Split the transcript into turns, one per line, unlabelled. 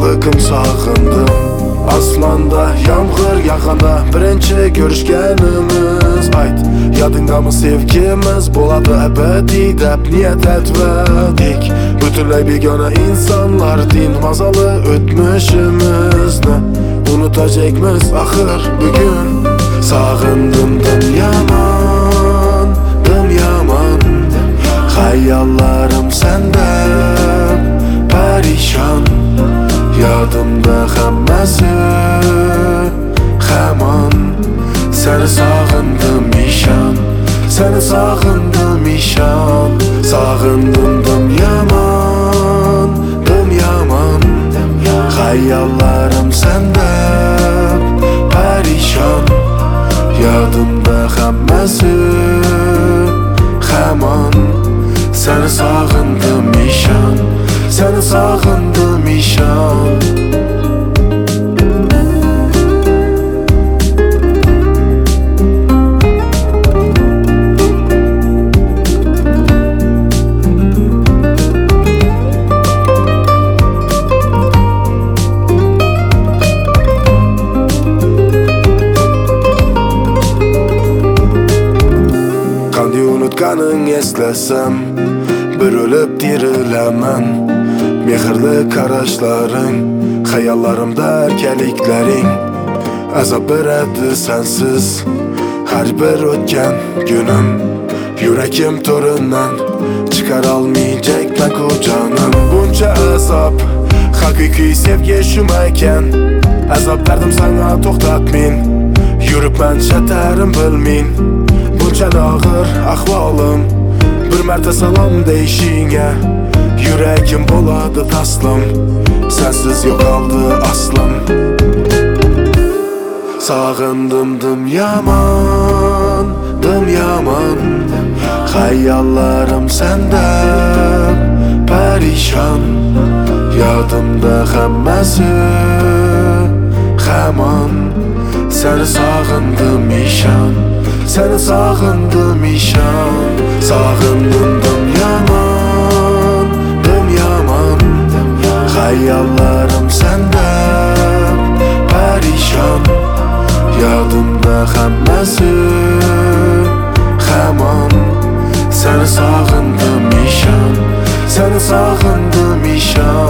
bakım sağındım. Aslanda yağmur yağanda birinci görüşkenimiz. Ayt, yadında mı sevgimiz boladı ebedi dep niyet etmedik. Bütünley begona insanlar din mazalı ötmüşümüzni unutacakmız ahır bugün. Sağındım yaman, yaman. Hayallarım senden perişan. Yadımda hammasi hamon. Seni sağındım işan, seni sağındım işan. Sağındım yaman, yaman. Hayallarım senden perişan. Yadımda hammasi hamon. Seni sağındım işan, seni sağındım işan. Qanday unutganing eslasam bir ölüp dirilaman. Mehrli qarashlaring, hayollarimda erkaliklaring azab beradi sensiz har bir o'tgan kunim. Yuragim to'rindan chiqara olmayjak ku jonim. Buncha azob haqiqiy sevgi shuma ekan. Azob dardim sana to'xtatmin, yuribman shatarim bilmin. Buncha og'ir ahvolim, bir marta salom deyishingga yuragim bo'ladi taslim. Sensiz yo'qoldi aslim. Sağındım yaman, yaman. Hayallarim senden perişan. Yadımda hammasi hamon. Seni sağındım işan, seni sağındım işan. Sağındım yaman, yaman. Hayallarim senden perişan. Yadımda hammasi hamon. Seni sağındım işan, seni sağındım işan.